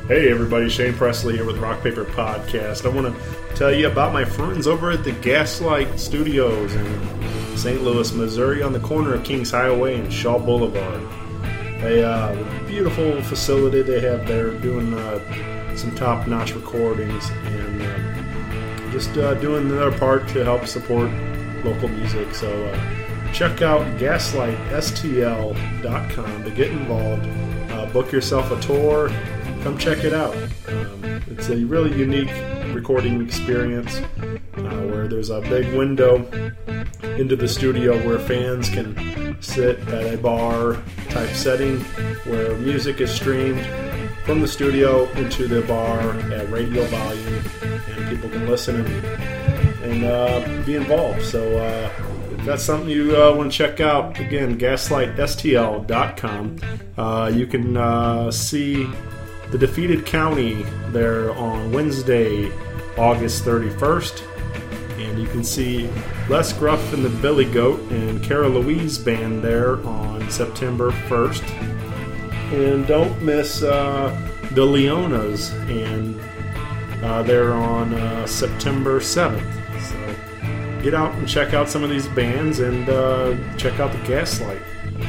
Hey everybody, Shane Presley here with Rock Paper Podcast. I want to tell you about my friends over at the Gaslight Studios in St. Louis, Missouri, on the corner of Kings Highway and Shaw Boulevard. A beautiful facility they have there, doing some top-notch recordings and just doing their part to help support local music. So check out gaslightstl.com to get involved. Book yourself a tour. Come check it out. It's a really unique recording experience where there's a big window into the studio where fans can sit at a bar type setting where music is streamed from the studio into the bar at radio volume, and people can listen and be involved. So if that's something you want to check out, again, gaslightstl.com. You can see The Defeated County there on Wednesday, August 31st. And you can see Les Gruff and the Billy Goat and Cara Louise Band there on September 1st. And don't miss the Leonas, and they're on September 7th. So get out and check out some of these bands and check out the Gaslight.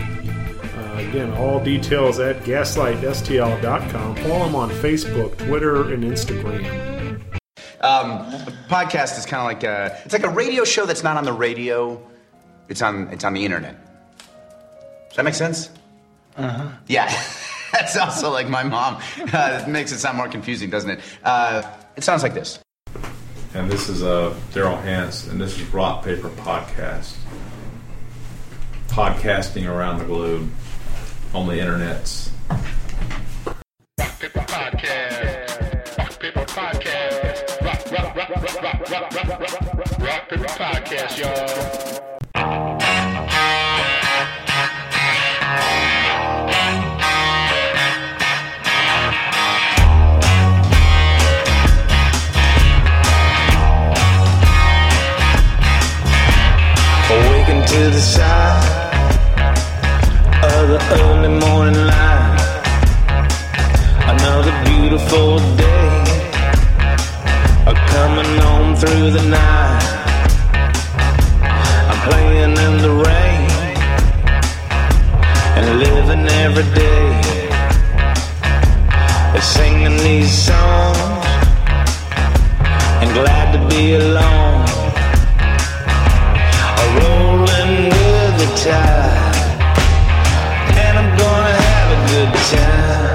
Again, all details at gaslightstl.com. Follow them on Facebook, Twitter, and Instagram. A podcast is kind of like it's like a radio show that's not on the radio. It's on the internet. Does that make sense? Uh-huh. Yeah. That's also like my mom. It makes it sound more confusing, doesn't it? It sounds like this. And this is Daryl Hance, and this is Rock Paper Podcast. Podcasting around the globe on the internets. Rock Paper Podcast. Rock Paper Podcast. Rock Paper Podcast, y'all. Awaken to the sound of the early morning light. Another beautiful day coming on through the night. I'm playing in the rain and living every day, singing these songs and glad to be alone. Rolling with the tide, and I'm gonna have a good time.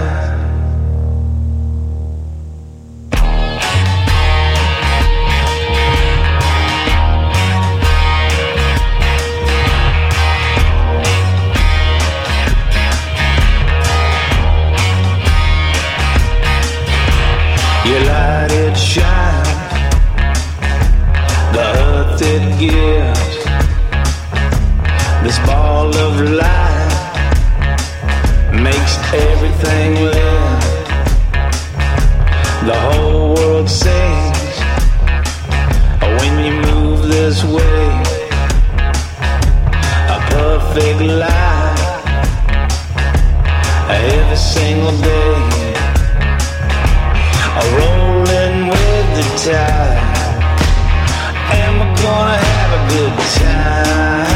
Your light, it shines, the earth it gives. This ball of light makes everything live. The whole world sings when you move this way. A perfect life every single day. Rolling with the tide, and we're gonna have a good time.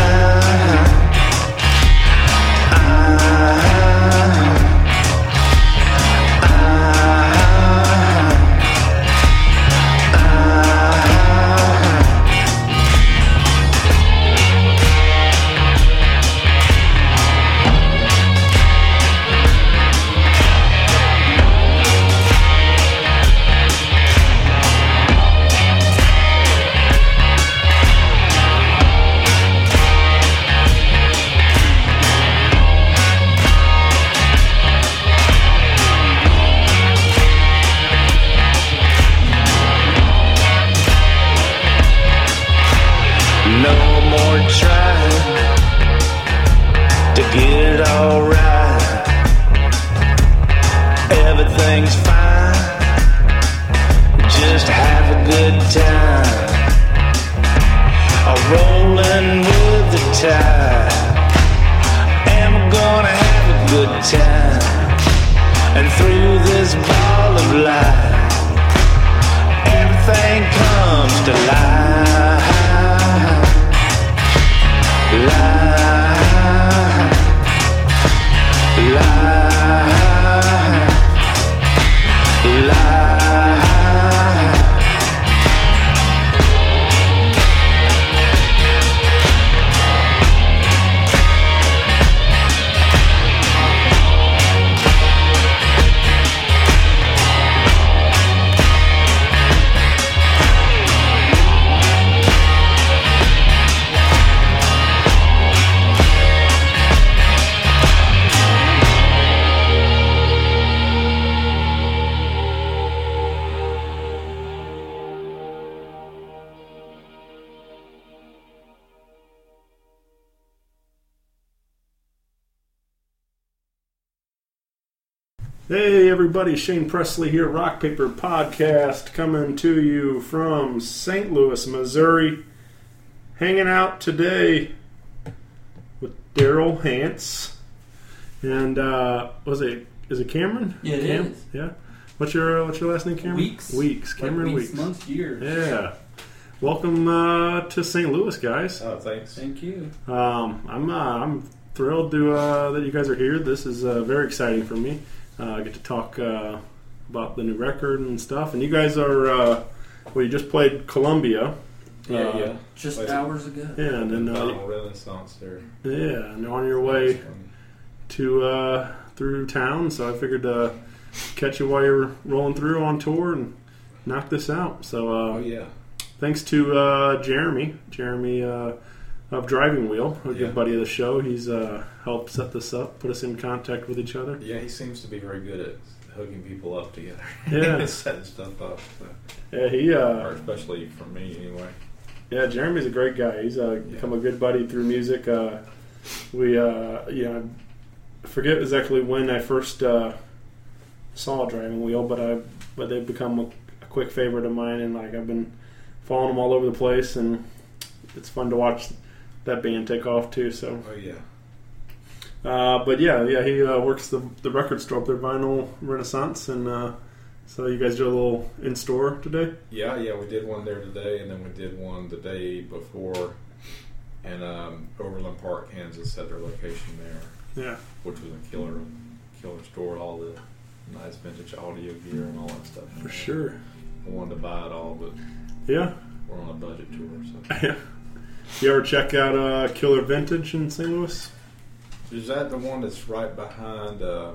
No more trying to get it all right. Everything's fine, just have a good time. Rolling with the tide, and we're gonna have a good time. And through this ball of Hey everybody, Shane Presley here, Rock Paper Podcast, coming to you from St. Louis, Missouri. Hanging out today with Daryl Hance. And is it Cameron? Yeah, it is. Yeah. What's your last name, Cameron? Weeks. Cameron Weeks. Months, years. Yeah. Welcome to St. Louis, guys. Oh, thanks. Thank you. I'm thrilled to that you guys are here. This is very exciting for me. I get to talk about the new record and stuff. And you guys are you just played Columbia. Yeah. Just Like, hours ago. Yeah, and then Renaissance there. yeah, and on your way to through town. So I figured catch you while you're rolling through on tour and knock this out. So thanks to Jeremy of Driving Wheel, a good buddy of the show. He's helped set this up, put us in contact with each other. Yeah, he seems to be very good at hooking people up together. Yeah. Setting stuff up. So. Yeah, Or especially for me, anyway. Yeah, Jeremy's a great guy. He's become a good buddy through music. I forget exactly when I first saw Driving Wheel, but they've become a quick favorite of mine, and like I've been following them all over the place, and it's fun to watch that band take off too. So. Oh yeah. But he works the record store up there, Vinyl Renaissance, and so you guys do a little in store today. Yeah, we did one there today, and then we did one the day before, in Overland Park, Kansas, at their location there. Yeah, which was a killer store, all the nice vintage audio gear and all that stuff. for sure. I wanted to buy it all, but Yeah. we're on a budget tour, so. You ever check out Killer Vintage in St. Louis? Is that the one that's right behind a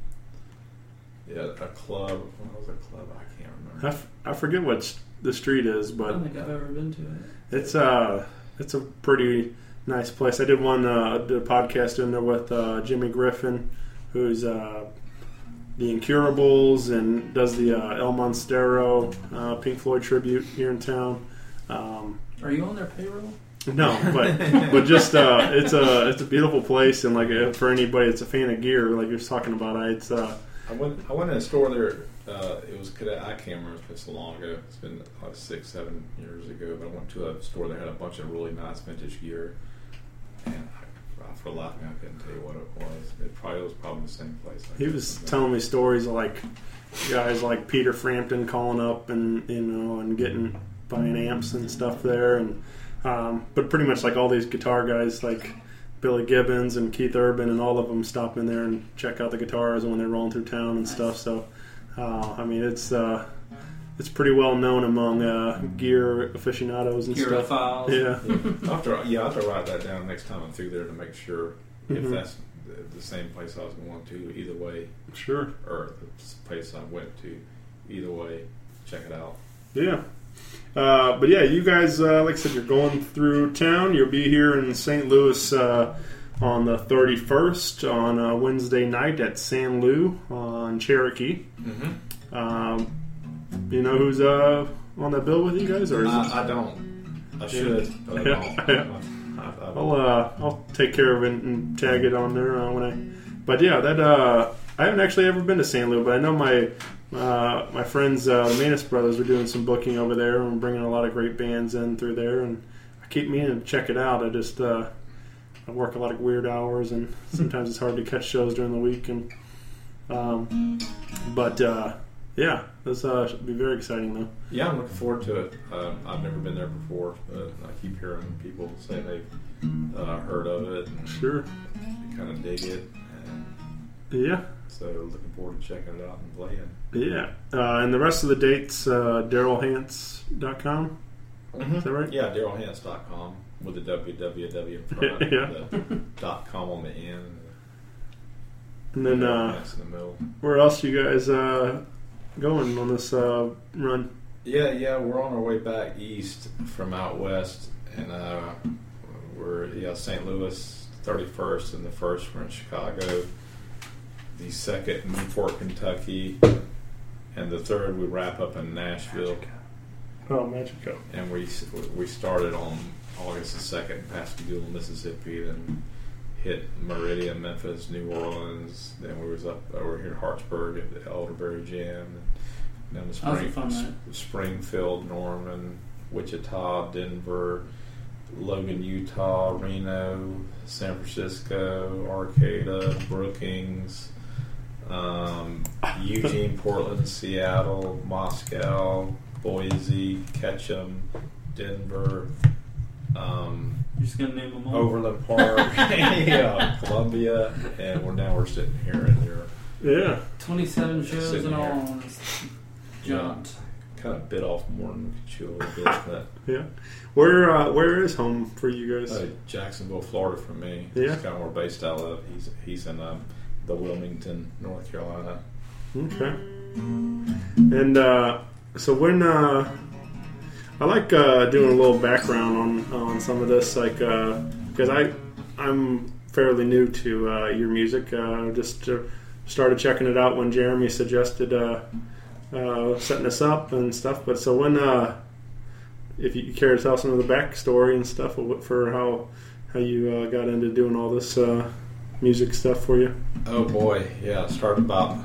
club? What was a club? I can't remember. I forget what the street is, I but don't think I've ever been to it. it's a pretty nice place. I did did a podcast in there with Jimmy Griffin, who's the Incurables and does the El Monstero Pink Floyd tribute here in town. Are you on their payroll? No, but just it's a beautiful place, and like for anybody that's a fan of gear, like you're talking about, I went in a store there. It was I can't remember. It's been so long ago. It's been like 6-7 years ago. But I went to a store that had a bunch of really nice vintage gear, and for life of me, I couldn't tell you what it was. It was probably the same place. He was telling me stories of like guys like Peter Frampton calling up and and buying amps and stuff there, and but pretty much like all these guitar guys like Billy Gibbons and Keith Urban and all of them stop in there and check out the guitars when they're rolling through town and stuff. So I mean it's pretty well known among gear aficionados and stuff. Gearophiles. Yeah. I'll have to write that down next time I'm through there to make sure if that's the same place I was going to. Either way, Sure. or the place I went to. Either way, check it out. Yeah. But yeah, you guys, like I said, you're going through town. You'll be here in St. Louis on the 31st on Wednesday night at San Lou on Cherokee. Mm-hmm. You know who's on that bill with you guys? Or is I don't. I should, but I don't. I'll take care of it and tag it on there when I. But yeah, that I haven't actually ever been to San Lou, but I know my friends, the Manus Brothers, are doing some booking over there and bringing a lot of great bands in through there, and I keep meaning to check it out. I just I work a lot of weird hours, and sometimes it's hard to catch shows during the week. And yeah, this should be very exciting though. Yeah, I'm looking forward to it. I've never been there before, but I keep hearing people say they've heard of it and Sure. kind of dig it. And Yeah. so looking forward to checking it out and playing. Yeah. And the rest of the dates, DarylHance.com. Is that right? Yeah, DarylHance.com with the www in front, Yeah. the .com on the end, And then Hance in the middle. where else you guys going on this run? Yeah, we're on our way back east from out west, and we're St. Louis 31st, and the first we're in Chicago, the second in Newport, Kentucky, and the third we wrap up in Nashville. Oh, Magico. And we started on August the 2nd in Pascagoula, Mississippi, then hit Meridian, Memphis, New Orleans. Then we was up over here in Hartsburg at the Elderberry Jam. And then That was a fun night. Springfield, Norman, Wichita, Denver, Logan, Utah, Reno, San Francisco, Arcata, Brookings, Eugene, Portland, Seattle, Moscow, Boise, Ketchum, Denver, You're just gonna name them all. Overland Park, yeah, Columbia, and we're sitting here in your 27 shows Sitting in all. here. And it's jumped. kind of bit off more than we could chew a little bit. But Yeah. Where is home for you guys? Jacksonville, Florida, for me. Yeah. That's kind of where we're based out of. He's in the Wilmington, North Carolina. Okay. And so when I like doing a little background on some of this, like because I'm fairly new to your music. Just started checking it out when Jeremy suggested setting this up and stuff. But so when if you care to tell some of the backstory and stuff for how you got into doing all this music stuff for you. Oh boy, yeah. It started about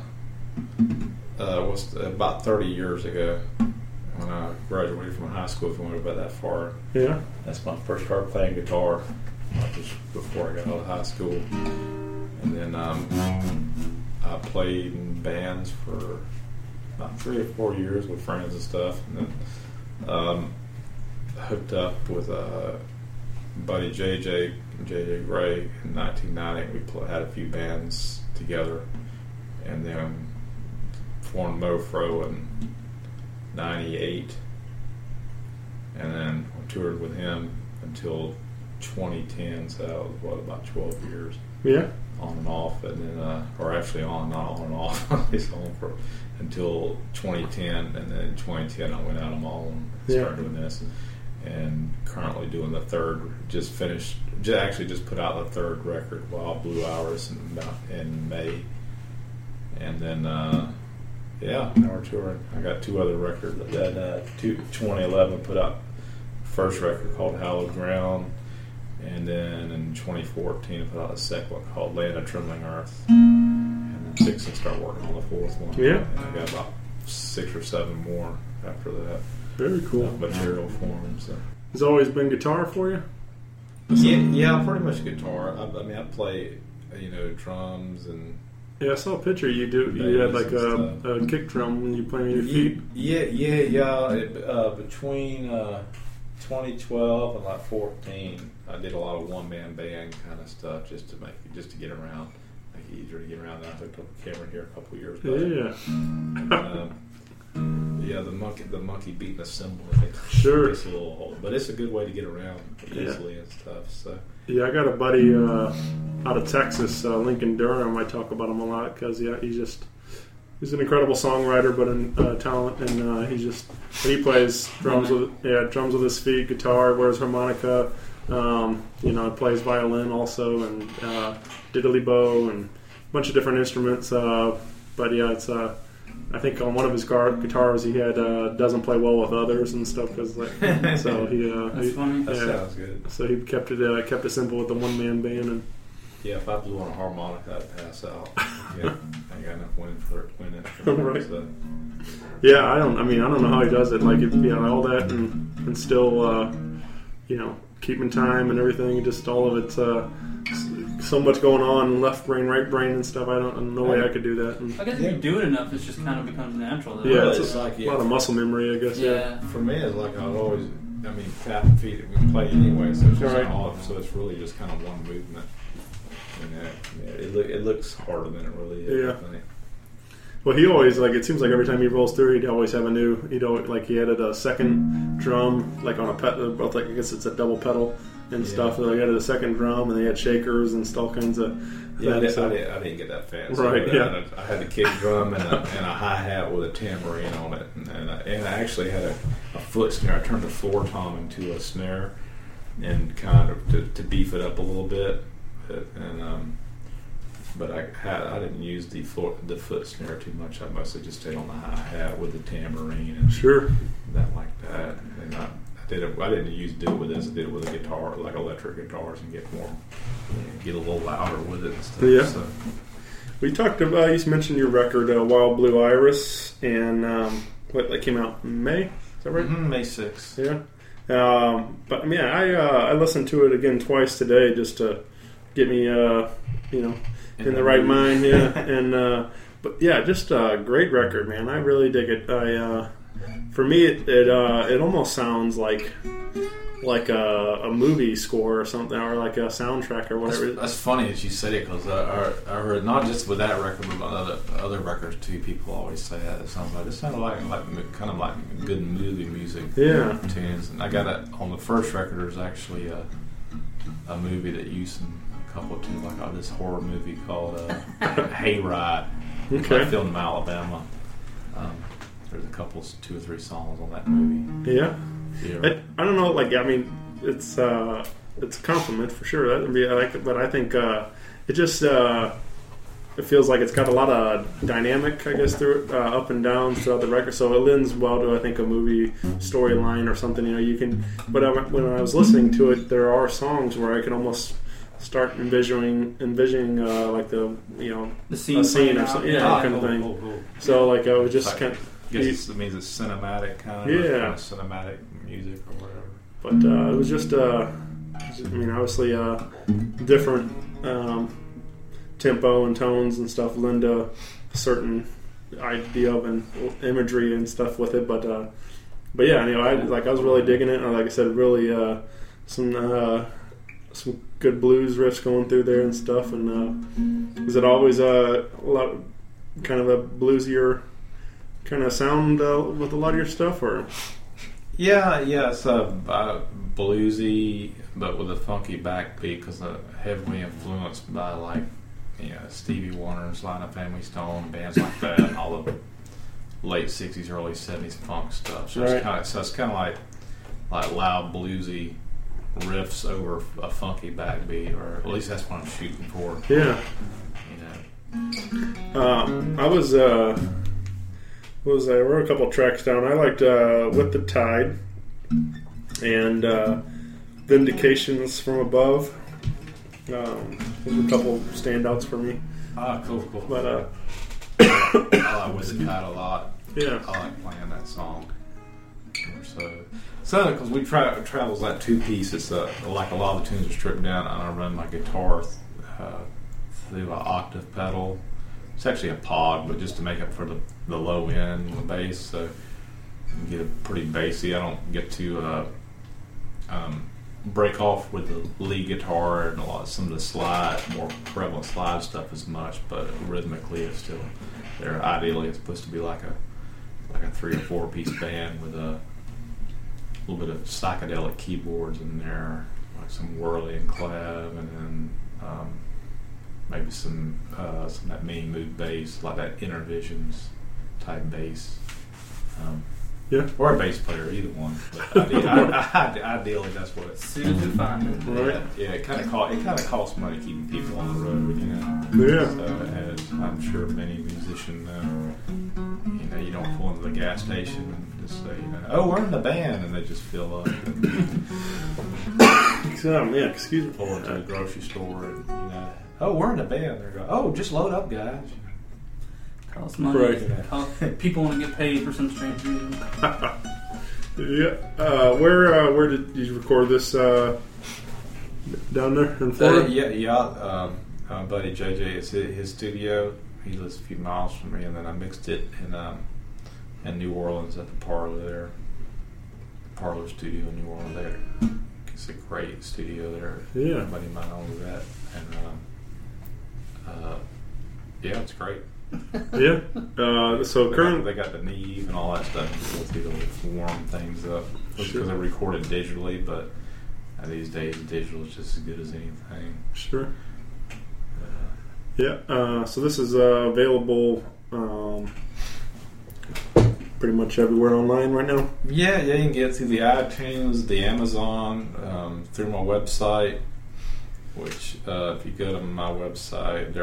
30 years ago when I graduated from high school. If you want to go back that far, Yeah. that's when I first started playing guitar, just before I got out of high school. And then I played in bands for about 3 or 4 years with friends and stuff, and then hooked up with buddy JJ Gray in 1990. We had a few bands together, and then formed Mofro in 98, and then toured with him until 2010. So that was about 12 years. Yeah. On and off, and then, or actually not on and off. It's on for until 2010, and then in 2010 I went out on my own and started doing this, and currently doing the third. Just put out the third record, Wild Blue Hours, in May, and then now we're touring. I got 2 other records. That 2011 put out first record called Hallowed Ground. And then in 2014, I put out a second one called Land of Trembling Earth. And then 16 start working on the 4th one. Yeah. And I got about 6 or 7 more after that. Very cool. Material for them. So. Has it always been guitar for you? Yeah, pretty much guitar. I play, drums and. Yeah, I saw a picture you do. You had like a kick drum when you play on your feet. Yeah. Between 2012 and like 14, I did a lot of one-man band kind of stuff just to get around, make it easier to get around. I hooked up a camera here a couple years back. Yeah. The monkey beating a cymbal. Sure. It's a little, but it's a good way to get around easily and stuff. So. Yeah, I got a buddy out of Texas, Lincoln Durham. I talk about him a lot because he's an incredible songwriter, but in talent, and he plays drums with his feet, guitar, wears harmonica, plays violin also, and diddly bow, and a bunch of different instruments. But yeah, it's I think on one of his guitars he had doesn't play well with others and stuff because so That's funny. That sounds good. So he kept it simple with the one man band and. Yeah, if I blew on a harmonica, I'd pass out. Yeah, I ain't got enough wind for it. Right. So. Yeah, I don't know how he does it. Like, all that and still, keeping time and everything. Just all of it's so much going on, left brain, right brain, and stuff. I don't know way I could do that. And, I guess if you do it enough, it just kind of becomes natural. Though. yeah, Well, it's it's a like, lot of muscle memory, I guess. Yeah. For me, it's like I've always, tap and feet, we can play anyway, so it's just Right. so it's really just kind of one movement. And it looks harder than it really is. Yeah. I think. Well, he always it seems like every time he rolls through, he'd always have he added a second drum, like on a pedal, both I guess it's a double pedal and stuff. So he added a second drum, and they had shakers and all kinds of. Yeah, things. I didn't get that fancy. Right, But yeah. I had a kick drum and a hi hat with a tambourine on it, and I actually had a foot snare. I turned the floor tom into a snare, and kind of to beef it up a little bit, but I didn't use the foot snare too much. I mostly just stayed on the hi hat with the tambourine and Sure. that like that. And I didn't do it with this. I did it with a guitar, like electric guitars, and get more get a little louder with it and stuff. Yeah. So. We talked about, you mentioned your record, Wild Blue Iris, and that came out in May? Is that right? Mm-hmm, May 6th. Yeah. But yeah, I listened to it again twice today just to get me, in the right mind. Yeah. And but yeah, just a great record, man. I really dig it. For me, it almost sounds like a movie score or something, or like a soundtrack or whatever. That's funny that you said it, because I heard not just with that record, but other records too. People always say that. It sounds like, it sounded like kind of like good movie music. Yeah. Tunes. And I got it on the first record. There's actually a movie that used some couple of tunes, like this horror movie called Hayride. Okay. Filmed in Alabama. There's a couple, 2 or 3 songs on that movie. Yeah. Yeah. I don't know. Like, I mean, it's a compliment for sure. That would be, I like it, but I think it just it feels like it's got a lot of dynamic, I guess, through it, up and down throughout the record. So it lends well to, I think, a movie storyline or something. You can. But when I was listening to it, there are songs where I can almost start envisioning like the scene a scene or something, kind of thing. Cool. So like I would just kind of. I guess it means it's cinematic kind of cinematic music or whatever. But it was just, obviously different tempo and tones and stuff lend a certain idea of an imagery and stuff with it. But yeah, I was really digging it. And like I said, really some good blues riffs going through there and stuff. And is it always a lot, kind of a bluesier kind of sound with a lot of your stuff, or? Yeah, it's bluesy, but with a funky backbeat, because heavily influenced by Stevie Wonder, Sly and the Family Stone, bands like that, and all the late '60s, early '70s funk stuff. So right. It's kind of like loud bluesy riffs over a funky backbeat, or at least that's what I'm shooting for. Yeah. I was. I wrote a couple tracks down. I liked With the Tide and Vindications from Above. Those were a couple standouts for me. Cool. But I like With the Tide a lot. Yeah. I like playing that song. So because we travels that 2-piece, it's like a lot of the tunes are stripped down, and I run my guitar through an octave pedal. It's actually a pod, but just to make up for the low end, the bass, so you get it pretty bassy. I don't get to break off with the lead guitar and some of the more prevalent slide stuff as much, but rhythmically it's still there. Ideally, it's supposed to be like a 3 or 4 piece band with a little bit of psychedelic keyboards in there, like some whirly and clav, and then maybe some of that Mean Mood bass, like that Intervisions type bass. Or a bass player, either one. But ideally, that's what it's. Soon as you find it. Right. Yeah, it kind of costs money keeping people on the road, Yeah. So, as I'm sure many musicians know, you don't pull into the gas station and just say, oh, we're in the band, and they just fill up. Excuse me. Pull into the grocery store, and oh, we're in the band. They're going, oh, just load up, guys. Costs money. Right. People want to get paid for some strange reason. Yeah. Where did you record this? Down there in Florida? My buddy JJ, it's his studio. He lives a few miles from me, and then I mixed it in New Orleans at the Parlor Studio in New Orleans. There, it's a great studio there. Yeah. Everybody might owns that, and it's great. Yeah. So they got the Neve and all that stuff to warm things up, because they recorded digitally, but these days digital is just as good as anything. Sure. Yeah. So this is available pretty much everywhere online right now. Yeah, you can get it through the iTunes, the Amazon, through my website, which if you go to my website,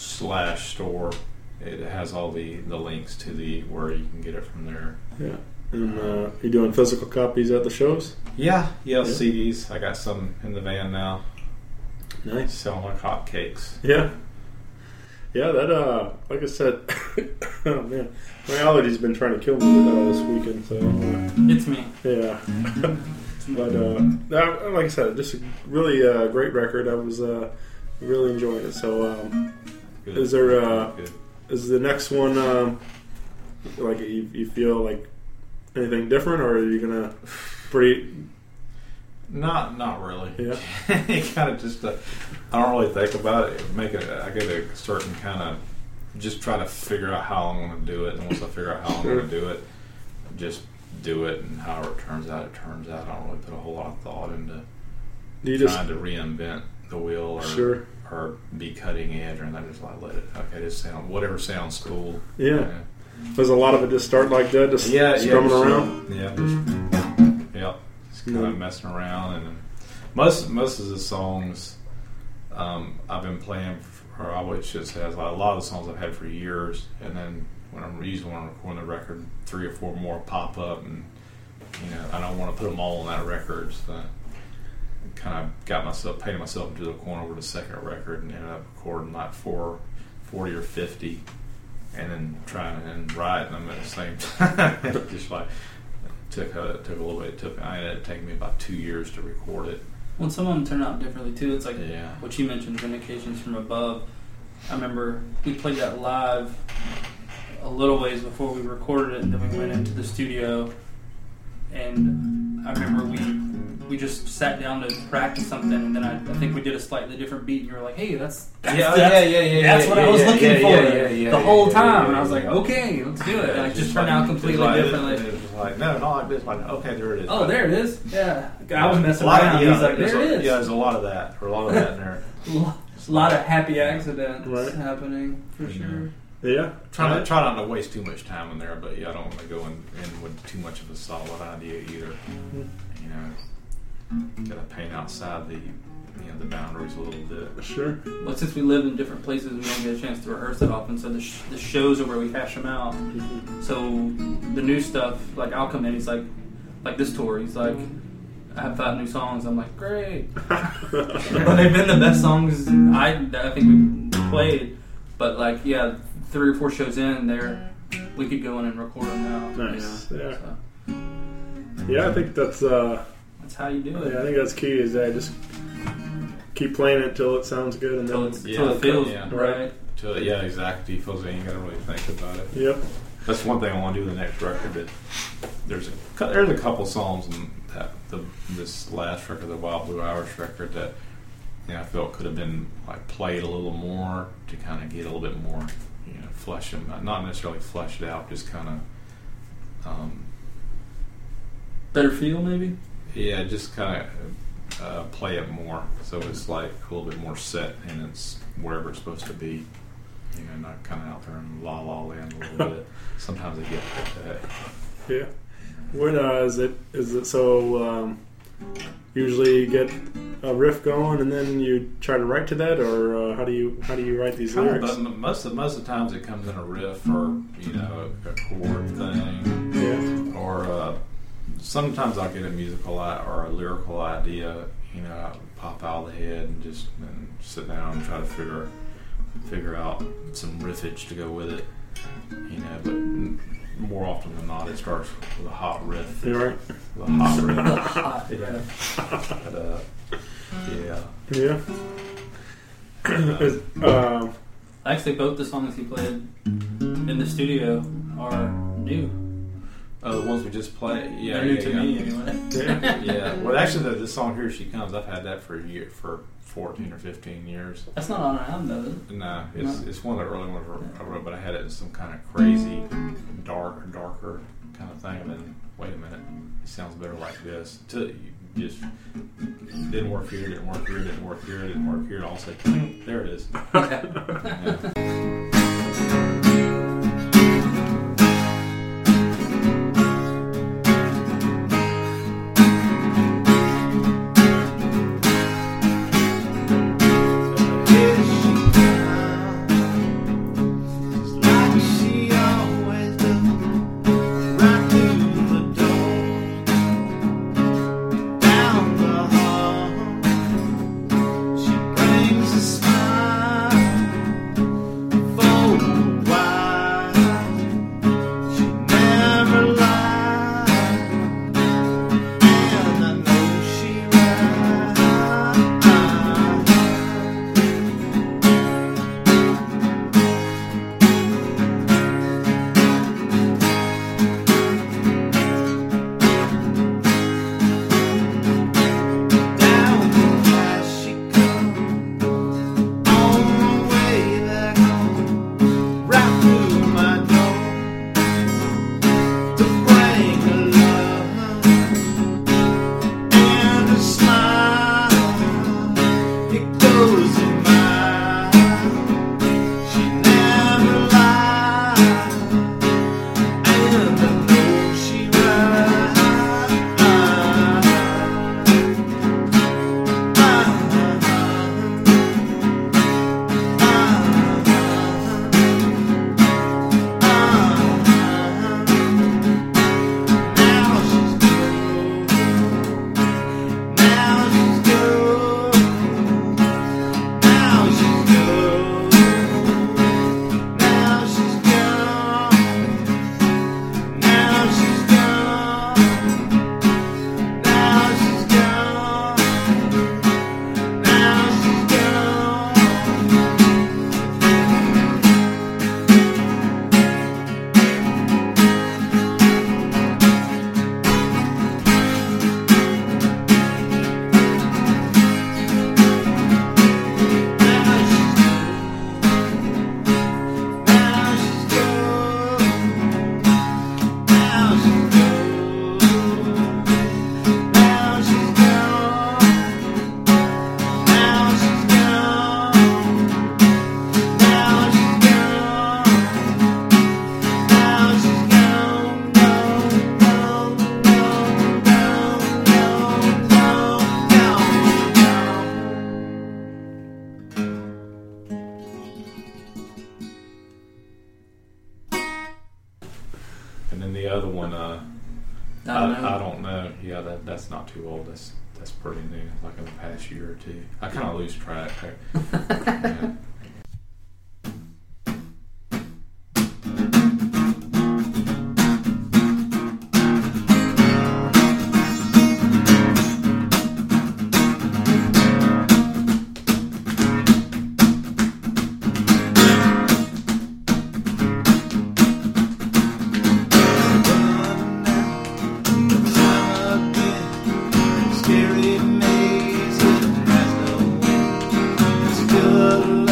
darylhance.com/store, it has all the links to where you can get it from there. Yeah. And you doing physical copies at the shows? Yeah, CDs. I got some in the van now. Nice. Selling like hotcakes. Yeah. Yeah, that, like I said, oh man, my allergies been trying to kill me this weekend, so. It's me. Yeah. But, like I said, just a really great record. I was really enjoying it. So, Good. is there, Good. is the next one, like, you feel like anything different, or are you going to pretty. Not really. Yeah. You kind of just, I don't really think about it. I get a certain kind of, just try to figure out how I'm going to do it. And once I figure out how I'm going to do it, just do it. And however it turns out, it turns out. I don't really put a whole lot of thought into trying to reinvent the wheel or be cutting edge. And I just like let it, whatever sounds cool. Yeah. Does a lot of it just start like that, just strumming around? Yeah, just kind of messing around, and then most of the songs I've been playing, or I would just say, a lot of the songs I've had for years, and then when I'm recording the record, 3 or 4 more pop up, and I don't want to put them all on that record, so I kind of painted myself into the corner with the second record, and ended up recording like 40 or 50. And then trying and writing them at the same time. Just like took a little bit. I ended up taking me about 2 years to record it. Well, some of them turn out differently too. It's like Yeah. what you mentioned, Vindications from Above. I remember we played that live a little ways before we recorded it, and then we went into the studio. And I remember we just sat down to practice something, and then I think we did a slightly different beat, and you were like, "Hey, that's what I was looking for the whole time." And I was like, "Okay, let's do it." And it just turned out completely differently. It was like, no, like this. Like, okay, there it is. Oh, there it is. Yeah, I was messing around. He's like, "There it is." Yeah, there's a lot of that, or a lot of that in there. A lot of happy accidents happening for sure. Yeah. Try not to waste too much time in there, but I don't want to go in with too much of a solid idea either. Got to paint outside the boundaries a little bit. Sure. But since we live in different places, we don't get a chance to rehearse it often. So the shows are where we hash them out. So the new stuff, like I'll come in, he's like this tour, he's like, I have 5 new songs. I'm like, great. But they've been the best songs I think we played. But 3 or 4 shows in there, we could go in and record them now. Nice. Yeah. So, Yeah, I think that's how you do it. I think that's key. Is that just keep playing it till it sounds good, and Until then it feels right. Exactly. It feels like you got to really think about it. Yep. That's one thing I want to do in the next record. But there's a couple songs in this last record, the Wild Blue Hours record, that I felt could have been played a little more to kind of get a little bit more, flesh them, not necessarily flesh it out, just kind of Better feel, maybe? Yeah, just kind of play it more, so it's a little bit more set and it's wherever it's supposed to be. Not kind of out there in la la land a little bit. Sometimes I get that. Yeah. When is it so? Usually you get a riff going and then you try to write to that, or how do you write these lyrics? Most of the times it comes in a riff or a chord thing. Yeah. Or sometimes I'll get a musical or a lyrical idea. I pop out of the head and just sit down and try to figure out some riffage to go with it. But more often than not, it starts with a hot riff. You're right. With a hot riff. Hot, Yeah. Actually, both the songs he played in the studio are new. The ones we just played, They're new to me anyway. Yeah. Well, actually, this song "Here She Comes," I've had that for 14 or 15 years. That's not on our album, though, is it? No, it's one of the early ones I wrote, but I had it in some kind of crazy, darker kind of thing. And then, wait a minute, it sounds better like this. Until you just didn't work here, didn't work here, didn't work here, didn't work here. All of a sudden, there it is. Yeah. Like she always does, right through the And then the other one, I I don't know. Yeah, that's not too old. That's pretty new, like in the past year or two. I kind of lose track. Yeah. Scary maze, it has no end. Still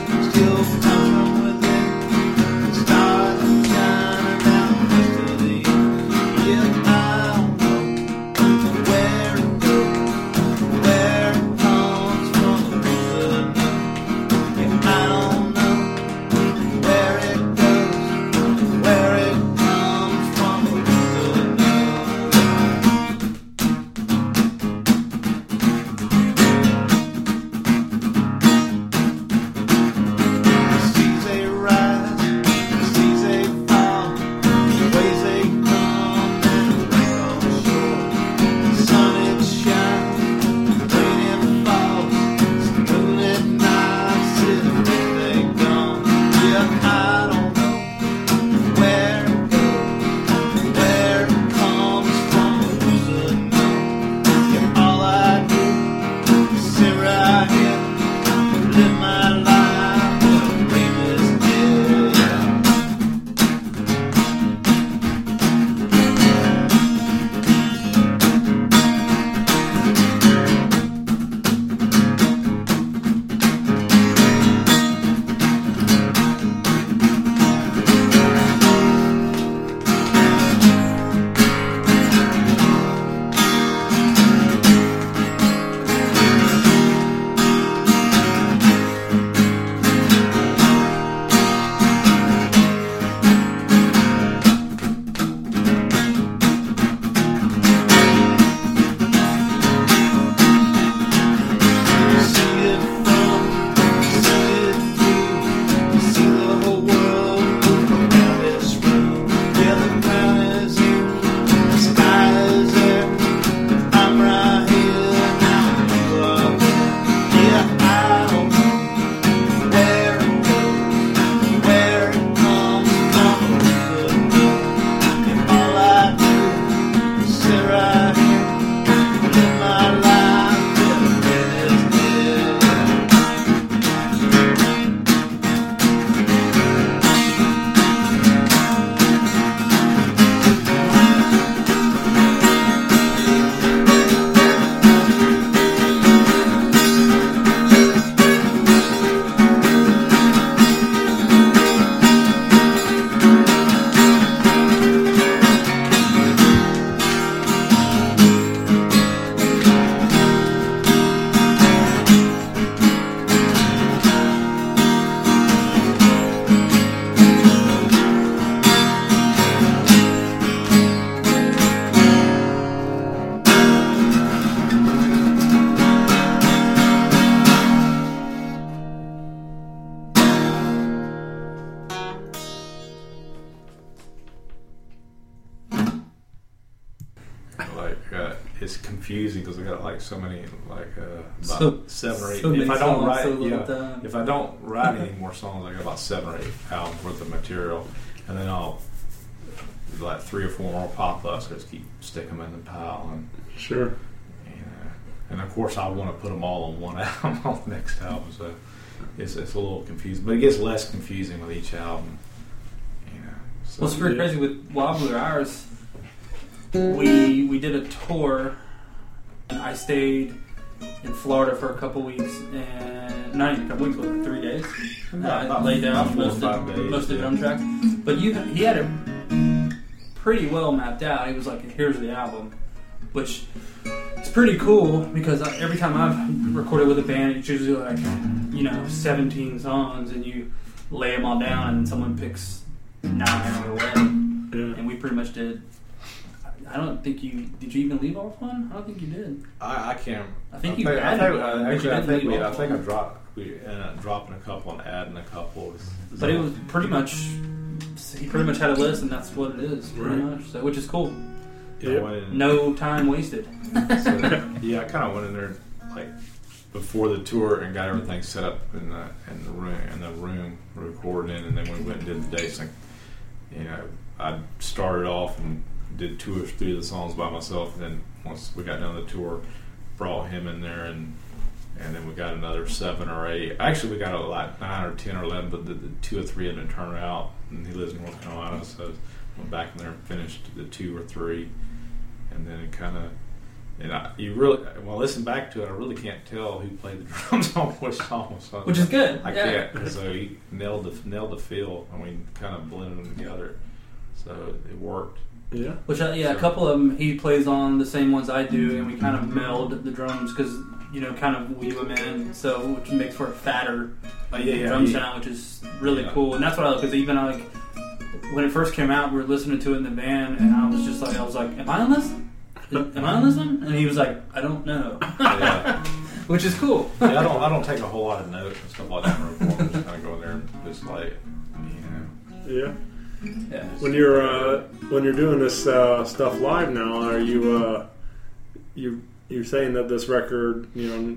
it's confusing because I got like so many about So- 7 or 8. so many If I don't songs, write, so little time. if I don't write any more songs, I got about 7 or 8 albums worth of material, and then I'll like 3 or 4 more pop up. So just keep sticking them in the pile, Sure. and of course I want to put them all on one album on the next album. So it's a little confusing, but it gets less confusing with each album. So, Well, it's pretty crazy with Wobbler Hours. We did a tour, and I stayed in Florida for a couple weeks, and not even a couple weeks, but 3 days. I laid out about 4 or most 5 of days, the drum tracks. But he had it pretty well mapped out. He was like, "Here's the album," which is pretty cool because every time I've recorded with a band, it's usually like 17 songs, and you lay them all down, and someone picks 9 or whatever. Yeah. And we pretty much did. I don't think you did. You even leave off one? I don't think you did. I can't. I think you added one, but you didn't leave I off think one. I dropped. We ended up dropping a couple and adding a couple. But it was pretty much he pretty much had a list, and that's what it is, pretty much. So, which is cool. Yeah, I went in- No time wasted. So, yeah, I kind of went in there like before the tour and got everything set up in the room recording, and then we went and did the dates. Like, you know, I started off and did 2 or 3 of the songs by myself, and then once we got done the tour, brought him in there, and then we got another 7 or 8. Actually, we got like 9 or 10 or 11, but the 2 or 3 had been turned out, and he lives in North Carolina, so I went back in there and finished the 2 or 3, and then it kind of. And when I listen back to it, I really can't tell who played the drums on which song. So Which is good. I can't. So he nailed the feel. I mean, kind of blended them together. So it worked. Yeah. Which, a couple of them he plays on the same ones I do, and we kind of meld the drums because, kind of weave them in, so which makes for a fatter drum sound, which is really cool. And that's what I like, because even when it first came out, we were listening to it in the van, and I was like, am I on this? Am I on this one? And he was like, I don't know. Which is cool. I don't take a whole lot of notes and stuff like that. I'm just kind of go in there and just like, Yeah. Yeah. When you're doing this stuff live now, are you you're saying that this record,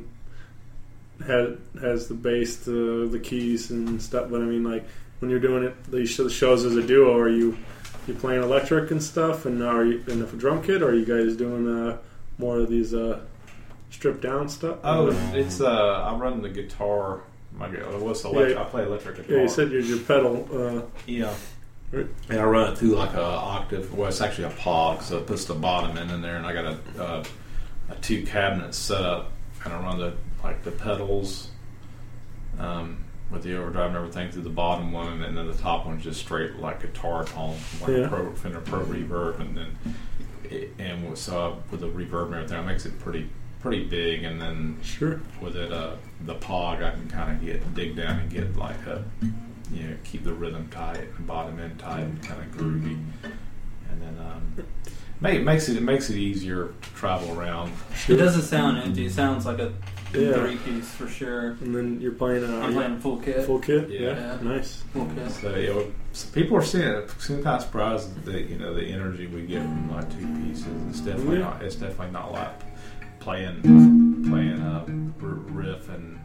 has the bass, the keys and stuff, but I mean, like, when you're doing it, these shows as a duo, are you playing electric and stuff, and are you in the drum kit, or are you guys doing more of these stripped down stuff? Oh, it's I run the guitar. I play electric guitar. Yeah, you said your pedal. Yeah. Right. And I run it through like a octave. Well, it's actually a POG, so it puts the bottom in there, and I got a 2 cabinets set up, and I run the pedals with the overdrive and everything through the bottom one, and then the top one's just straight like guitar tone, like a Fender Pro reverb, and then so with the reverb and everything, it makes it pretty big, and then with it the POG, I can kind of dig down and get like keep the rhythm tight and bottom end tight and kind of groovy, and then it makes it easier to travel around. It doesn't sound empty. It sounds like a 3-piece for sure. And then you're playing I'm playing full kit. Full kit? Yeah. Nice. Full kit. So people are seeing it. I'm kind of surprised at the energy we get from like 2 pieces. It's definitely not like playing riff, and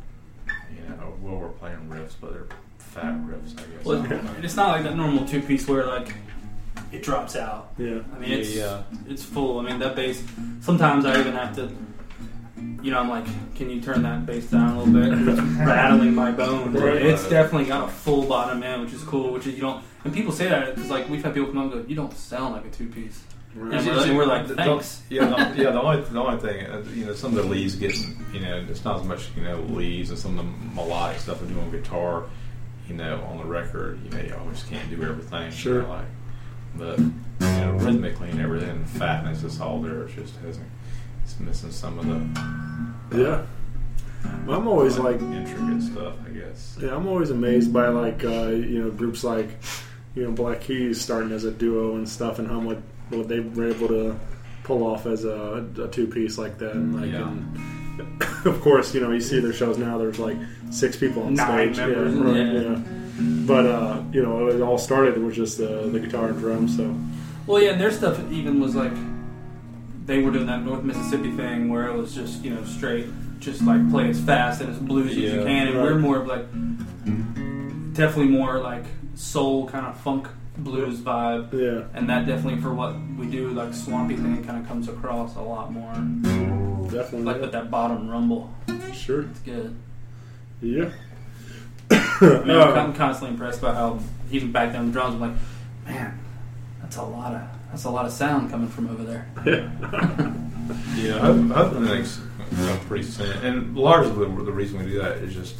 we're playing riffs, but they're fat riffs, I guess. Well, it's not like that normal 2-piece where like it drops out. Yeah. I mean, it's full. I mean, that bass. Sometimes I even have to. I'm like, can you turn that bass down a little bit? It's rattling my bones. Right. It's definitely got a full bottom end, which is cool. Which is and people say that because like we've had people come up and go, you don't sound like a 2-piece. Right. And we're like, thanks. The only thing, some of the leads get, it's not as much, leads and some of the melodic stuff we do on guitar, on the record, you always can't do everything. Sure. But rhythmically and everything, fatness is all there. It's missing some of the. Yeah. Well, I'm always like intricate stuff, I guess. Yeah, I'm always amazed by like groups like Black Keys starting as a duo and stuff, and how much what they were able to pull off as a 2-piece like that. And and of course, you see their shows now. There's like 6 people on 9 stage. members. Yeah. But it all started with just the guitar and drums. So. Well, yeah, and their stuff even was like they were doing that North Mississippi thing where it was just straight, just like play as fast and as bluesy as you can, and we're more of like definitely more like soul kind of funk blues vibe. Yeah. And that definitely for what we do, like swampy thing, kind of comes across a lot more. Definitely. Like with that bottom rumble. Sure. It's good. Yeah. I mean, I'm constantly impressed by how even back down the drums, I'm like, man, that's a lot of sound coming from over there. Yeah, I think it's pretty sense. And largely the reason we do that is just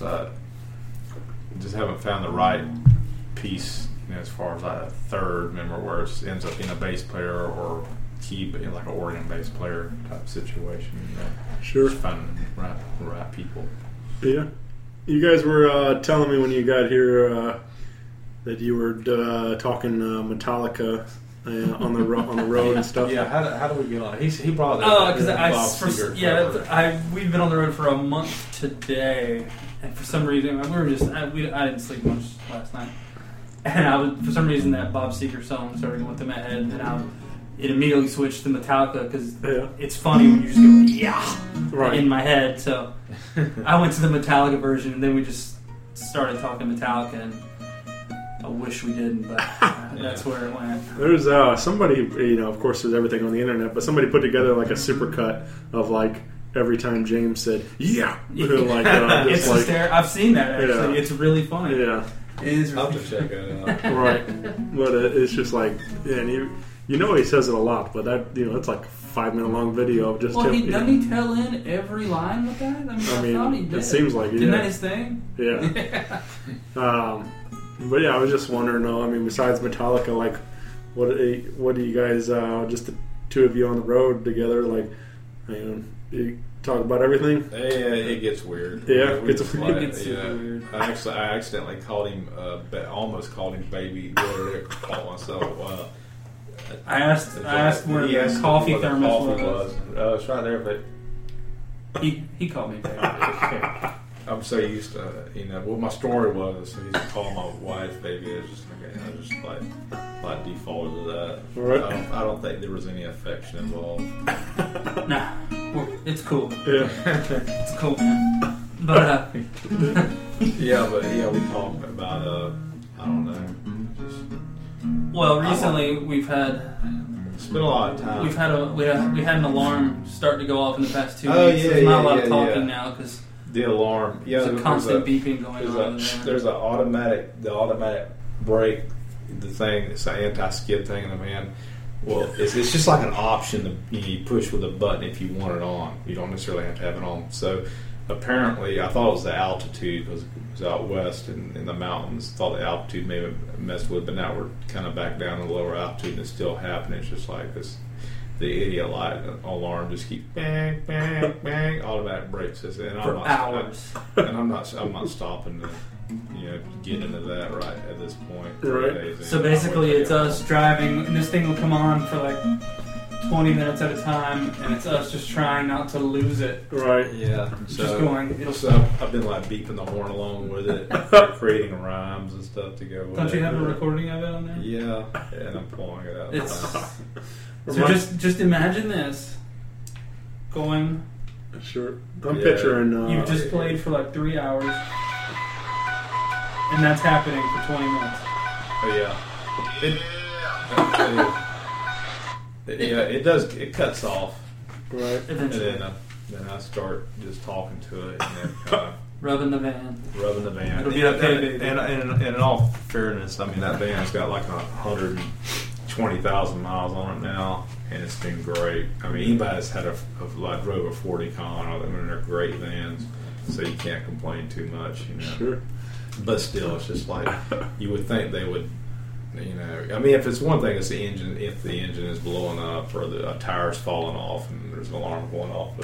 haven't found the right piece, as far as a third member where it ends up being a bass player or key, like an organ bass player type situation. Sure. Just finding the right people. Yeah. You guys were telling me when you got here that you were talking Metallica on the road and stuff. Yeah, how do we get on? He brought that. Because we've been on the road for a month today, and for some reason I didn't sleep much last night, And for some reason, that Bob Seger song started going through my head, and it immediately switched to Metallica because it's funny when you just go, yeah, in my head. So I went to the Metallica version, and then we just started talking Metallica, and I wish we didn't, but that's where it went. There's somebody, of course there's everything on the internet, but somebody put together like a supercut of like every time James said, yeah. Like, it's like, I've seen that, actually. Yeah. It's really funny. Yeah. It is I'll really have to check it out. Right. But it's just like, and he says it a lot, but that, it's like a 5-minute long video of just him. Doesn't he tell in every line with that? I thought he did. It seems like Isn't that his thing? Yeah. But yeah, I was just wondering, besides Metallica, like, what do you guys, just the two of you on the road together, like, you talk about everything? Yeah, it gets weird. Yeah, it gets weird. I accidentally called him, almost called him baby. Literally called myself. I asked where the coffee thermos was. It's right there, but he called me baby. I'm so used to, what my story was. I used to call my wife baby. It's just like defaulted to that. Right. I don't think there was any affection involved. Nah, it's cool. Yeah, it's cool, man. But yeah, we talked about I don't know. Well, recently we've had. It's been a lot of time. We had an alarm start to go off in the past 2 weeks. Oh, There's not a lot of talking now because the alarm. Yeah, there's a constant beeping going on. There's an automatic brake. The thing, it's an anti-skid thing in the van. Well, it's just like an option that you push with a button if you want it on. You don't necessarily have to have it on. So apparently, I thought it was the altitude because it was out west in the mountains. Thought the altitude may have messed with it, but now we're kind of back down to lower altitude and it's still happening. It's just like this. The idiot light alarm just keeps bang, bang, bang. Automatic brakes for hours. I'm not stopping to get into that right at this point. Right. So basically, it's us driving, and this thing will come on for like 20 minutes at a time, and it's us just trying not to lose it. Right. Yeah. Just going. So I've been like beeping the horn along with it, creating rhymes and stuff to go with it. Don't you have a recording of it on there? Yeah, and I'm pulling it out. So just imagine this going. Sure. I'm picturing. You've just played for like 3 hours, and that's happening for 20 minutes. Oh yeah. It does. It cuts off. Right. Eventually. And then I start just talking to it and then kind of rubbing the van. It'll be okay, baby. And in all fairness, that van's got like 120,000 miles on it now, and it's been great. Anybody that's had drove a 40 con, they're great vans, so you can't complain too much, Sure. But still, it's just like you would think they would. If it's one thing, it's the engine. If the engine is blowing up or a tire's falling off and there's an alarm going off,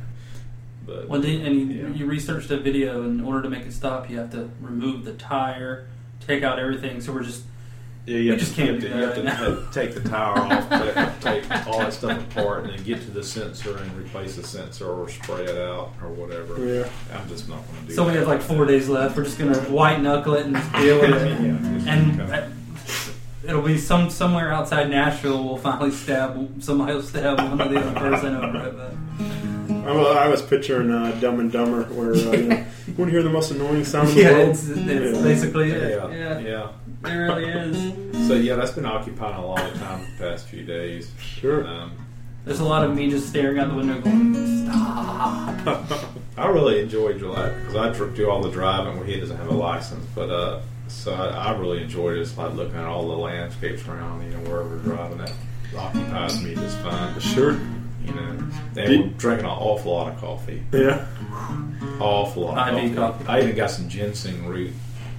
but you researched a video. In order to make it stop, you have to remove the tire, take out everything. So we're just you can't do that. You have to take the tire off, take all that stuff apart, and then get to the sensor and replace the sensor or spray it out or whatever. Yeah. I'm just not going to do that. So we have like 4 days left. We're just going to white knuckle it and just deal with it. And it'll be somewhere outside Nashville. We'll finally somebody will stab one of the other person over it. But I was picturing Dumb and Dumber, where you want to hear the most annoying sound in the world. It's basically it. Yeah. It really is. So that's been occupying a lot of time the past few days. Sure. There's a lot of me just staring out the window going, stop. I really enjoy July because I do all the driving where he doesn't have a license, but so I really enjoy just like looking at all the landscapes around, wherever we're driving. That occupies me just fine. Sure. And we're drinking an awful lot of coffee. Yeah. Awful lot of coffee. I even got some ginseng root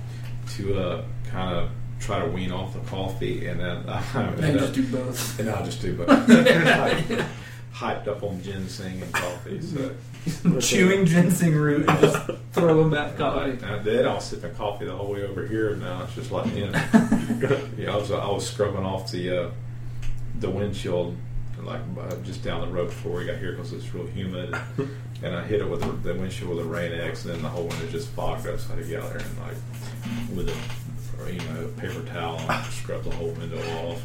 to kind of try to wean off the coffee, and then just do both. And I'll just do both. Hyped up on ginseng and coffee. So chewing ginseng root and just throwing back coffee. I did. I was sipping coffee the whole way over here. Now it's just like I was scrubbing off the windshield just down the road before we got here because it's real humid, and I hit it with the windshield with a Rain-X, and then the whole window just fogged up, so I had to get out there and with a or paper towel and scrub the whole window off.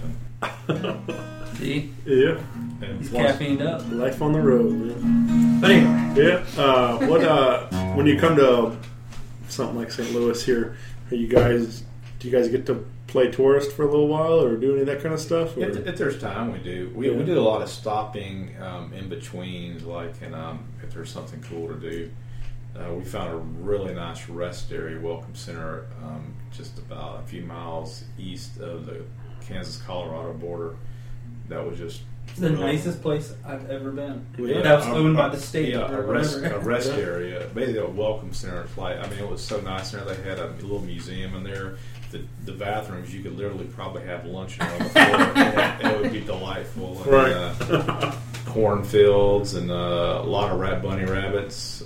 And See? Yeah. He's caffeined up. Life on the road, man. But anyway. Yeah. When you come to something like St. Louis here, do you guys get to play tourist for a little while or do any of that kind of stuff? Or? If there's time, we do. We do a lot of stopping in between, and if there's something cool to do. We found a really nice rest area, Welcome Center, just about a few miles east of the Kansas-Colorado border. That was just It's the nicest place I've ever been. Yeah. That was owned by the state. Yeah, a rest area, basically a welcome center. It's like, it was so nice there. They had a little museum in there. The bathrooms, you could literally probably have lunch on the floor. and it would be delightful. And, Right. Cornfields and a lot of bunny rabbits.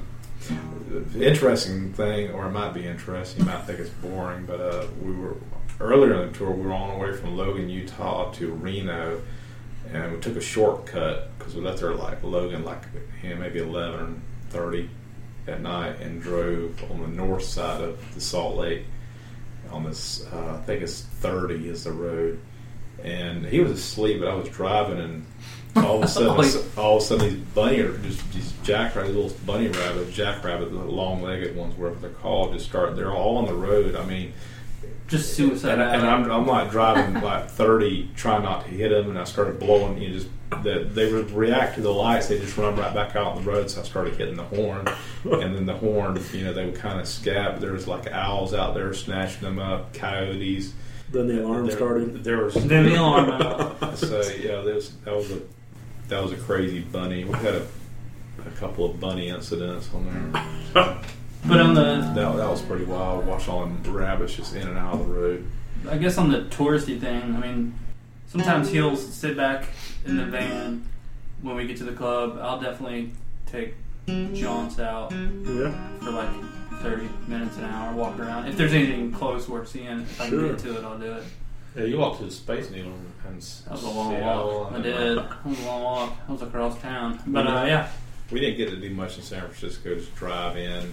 Interesting thing, or it might be interesting, you might think it's boring, but we were earlier in the tour, we were on our way from Logan, Utah to Reno, and we took a shortcut because we left there like Logan, maybe 11:30 at night, and drove on the north side of the Salt Lake on this, I think it's 30 is the road, and he was asleep, but I was driving, and all of a sudden these jackrabbits, little bunny rabbits, jackrabbits, the long-legged ones, whatever they're called, they're all on the road. I mean, just suicide. And I'm like driving like 30, trying not to hit them, and I started blowing. They would react to the lights. They just run right back out on the road. So I started hitting the horn, and then the horn, they would kind of scab. There was like owls out there snatching them up, coyotes. Then the alarm started. Then the alarm went off. So yeah, that was a crazy bunny. We had a couple of bunny incidents on there. But on that was pretty wild. Watch all them rabbits just in and out of the road. I guess on the touristy thing, sometimes he'll sit back in the van when we get to the club. I'll definitely take jaunts out for like 30 minutes, an hour, walk around. If there's anything close worth seeing, if I can get to it, I'll do it. Yeah, you walked to the Space Needle and that was a long walk. I did. That was a long walk. I was across town. But yeah. We didn't get to do much in San Francisco. Just drive in.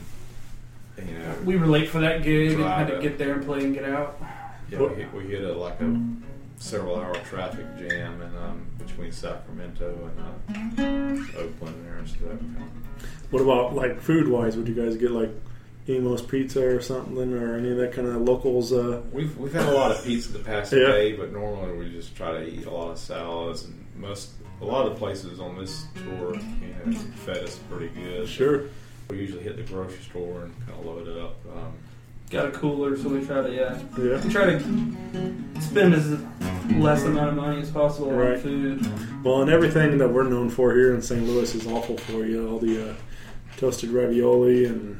We were late for that gig and had to get there and play and get out. Yeah, we hit a several-hour traffic jam between Sacramento and Oakland there and stuff. What about food-wise? Would you guys get Emo's Pizza or something, or any of that kind of locals? We've had a lot of pizza the past day, but normally we just try to eat a lot of salads, and a lot of the places on this tour fed us pretty good. Sure. We usually hit the grocery store and kind of load up. Got a cooler, so we try to we try to spend as less amount of money as possible on food. Well, and everything that we're known for here in St. Louis is awful for you. All the toasted ravioli and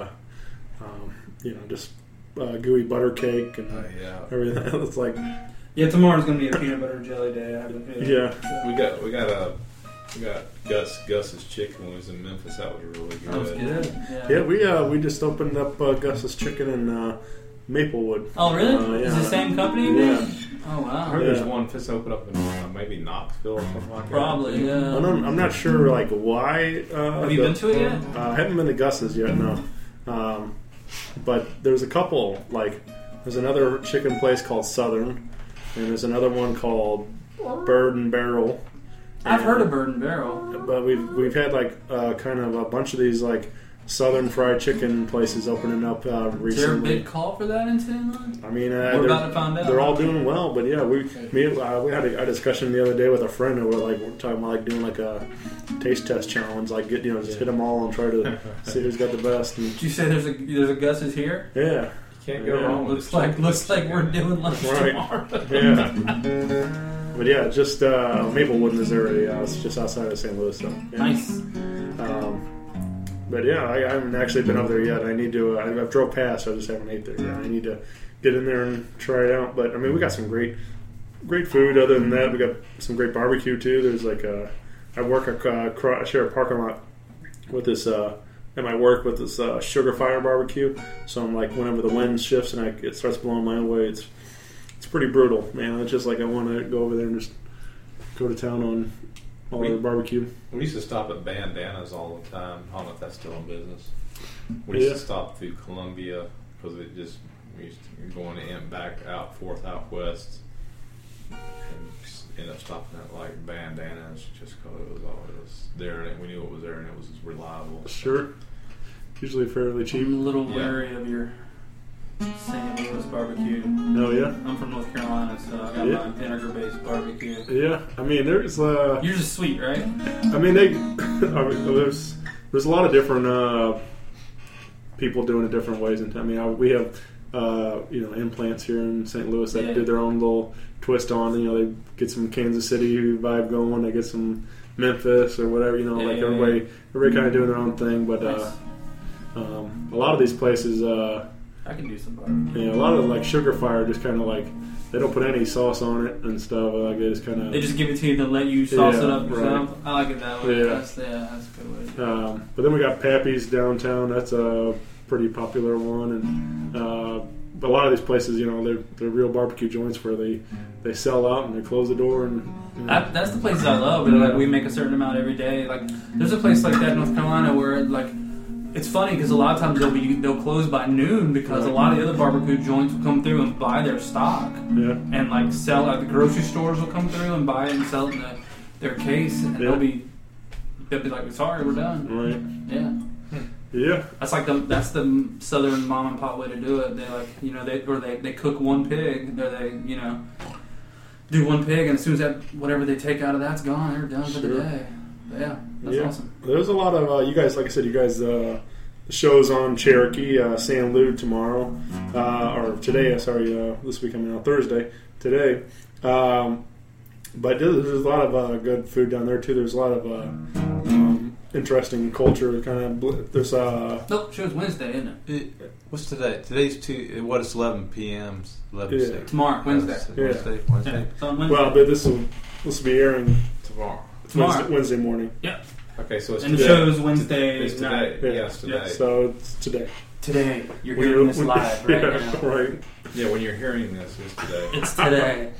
just gooey butter cake and everything. It's like tomorrow's gonna be a peanut butter and jelly day. I have a feeling. Yeah, we got Gus's Chicken when we was in Memphis. That was really good. That was good. Yeah, we just opened up Gus's Chicken in Maplewood. Oh, really? Is it the same company? Yeah. Oh, wow. I heard there's one just opened up in maybe Knoxville or something like that. Probably, yeah. I'm not sure why. Have you been to it yet? I haven't been to Gus's yet, no. But there's a couple. There's another chicken place called Southern, and there's another one called Bird and Barrel. I've heard of Bird and Barrel, but we've had kind of a bunch of these Southern fried chicken places opening up recently. Is there a big call for that in San Luis? We're about to find out. They're all doing well, but yeah, we had a discussion the other day with a friend who we're talking about doing a taste test challenge, just hit them all and try to see who's got the best. And, did you say there's a Gus's here? Yeah. Can't go wrong. Looks like we're doing lunch tomorrow. Yeah. But yeah, just Maplewood, Missouri. It's just outside of St. Louis, though. Yeah. Nice. But yeah, I haven't actually been over there yet. I need to. I've drove past. I just haven't ate there yet. I need to get in there and try it out. But we got some great food. Other than that, we got some great barbecue too. There's I share a parking lot with this. At my work with this Sugar Fire barbecue. So I'm whenever the wind shifts and it starts blowing my way, it's pretty brutal, man. It's just I want to go over there and just go to town on all the barbecue. We used to stop at Bandanas all the time. I don't know if that's still in business. We used to stop through Columbia because it just We used to go in back out 4th out west and end up stopping at like Bandanas just because it was there and we knew it was there and it was reliable. Sure. Usually fairly cheap. I'm a little wary of your St. Louis barbecue. Oh yeah. I'm from North Carolina, so I got my vinegar-based barbecue. Yeah. I mean, there's You're just sweet, right? I mean, there's a lot of different people doing it different ways. And I mean, we have implants here in St. Louis that do their own little twist on. You know, they get some Kansas City vibe going. They get some Memphis or whatever. You know, everybody kind of doing their own thing. But Nice. a lot of these places, I can do some barbecue. a lot of like Sugar Fire just kind of like they don't put any sauce on it and stuff. Like they just kind of They just give it to you to let you sauce it up right. yourself. I like it that way. Yeah. That's a good way to do it. But then we got Pappy's downtown. That's a pretty popular one, and but a lot of these places, you know, they're real barbecue joints where they sell out and they close the door and. You know. That's the places I love. Where, like, we make a certain amount every day. Like, there's a place like that in North Carolina where like it's funny because a lot of times they'll close by noon because a lot of the other barbecue joints will come through and buy their stock and like sell at the grocery stores will come through and buy it and sell it in their case and they'll be like, sorry, we're done. Right. Yeah. Yeah. That's like that's the southern mom and pop way to do it. They like, you know, they cook one pig, or they, you know, do one pig, and as soon as whatever they take out of that's gone, they're done for the day. But yeah, that's awesome. There's a lot of you guys, like I said, the show's on Cherokee, San Lude tomorrow, or today. Sorry, this week coming out Thursday today. But there's a lot of good food down there too. There's a lot of interesting culture. Kind of there's Nope, show's Wednesday, isn't it? What's today? Today's it's 11 p.m. 11 Tomorrow, Wednesday. Wednesday. Yeah. So on Wednesday. well, but this will be airing Tomorrow. Wednesday morning. Yeah. Okay, so it's And the today. show's Wednesday It's night. today. Yes, today. Yeah, so it's today. Today. You're hearing this live right now. Right. Yeah, when you're hearing this, it's today. It's today.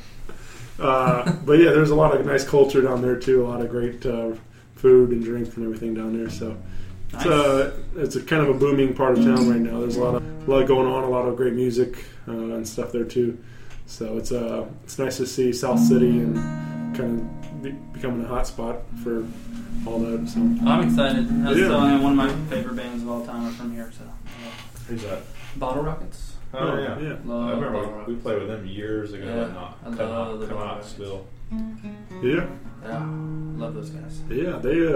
But yeah, there's a lot of nice culture down there too. A lot of great food and drink and everything down there. So it's a kind of a booming part of town right now. There's a lot going on. A lot of great music and stuff there too. So it's nice to see South City and kind of becoming a hot spot for all that. So I'm excited. That's one of my favorite bands of all time are from here. So Who's that? Bottle Rockets. Oh, yeah. Love I remember Bottle we played with them years ago Yeah, and not I love the come Bottle out Rockets. still. yeah, Yeah, love those guys. yeah,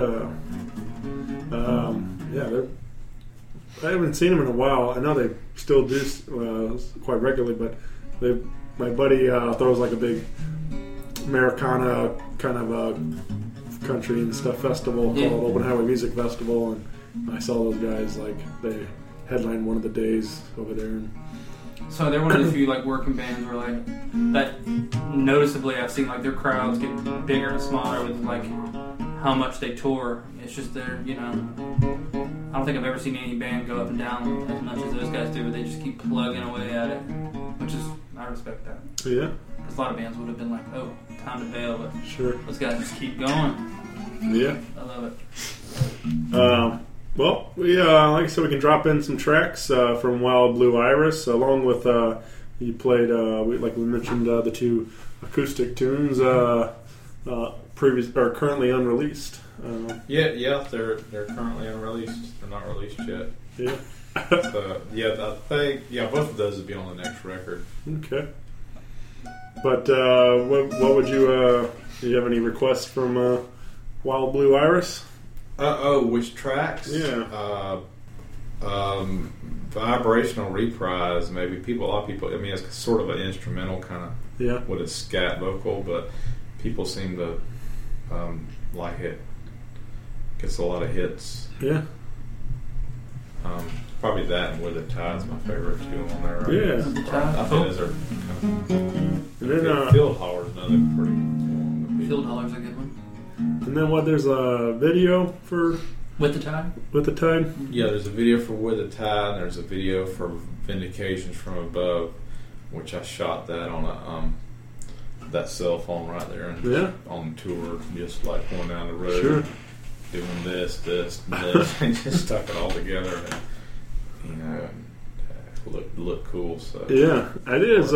they're. I haven't seen them in a while. I know they still do quite regularly, but my buddy throws like a big Americana kind of a country and stuff festival called Open Highway Music Festival, and I saw those guys like they headlined one of the days over there. And So they're one of the few like working bands where like that noticeably I've seen like their crowds get bigger and smaller with like how much they tour. It's just they're, you know, I don't think I've ever seen any band go up and down as much as those guys do, but they just keep plugging away at it, which is, I respect that. yeah, Because a lot of bands would have been like, oh, time to bail, but sure, those guys just keep going. yeah. I love it. Well, we like I said, we can drop in some tracks from Wild Blue Iris, along with you played like we mentioned the two acoustic tunes previous or currently unreleased. Yeah, they're currently unreleased. They're not released yet. Yeah. So, I think both of those would be on the next record. Okay. But what would you? Do you have any requests from Wild Blue Iris? Which tracks? Yeah. Vibrational Reprise. Maybe a lot of people. I mean, it's sort of an instrumental kind of with a scat vocal, but people seem to like it. Gets a lot of hits. Yeah. Probably that and Where the Tide's my favorite two on there. Right? Yeah. I think those are kind And then of Field Holler's another pretty cool. Field Holler's a good one. and then what? There's a video for With the Tide? With the Tide. Yeah, there's a video for With the Tide, and there's a video for Vindications from Above, which I shot that on a that cell phone right there, and on tour, just like going down the road, doing this, and this, and just stuck it all together. And, you know, look cool. So Yeah, it is.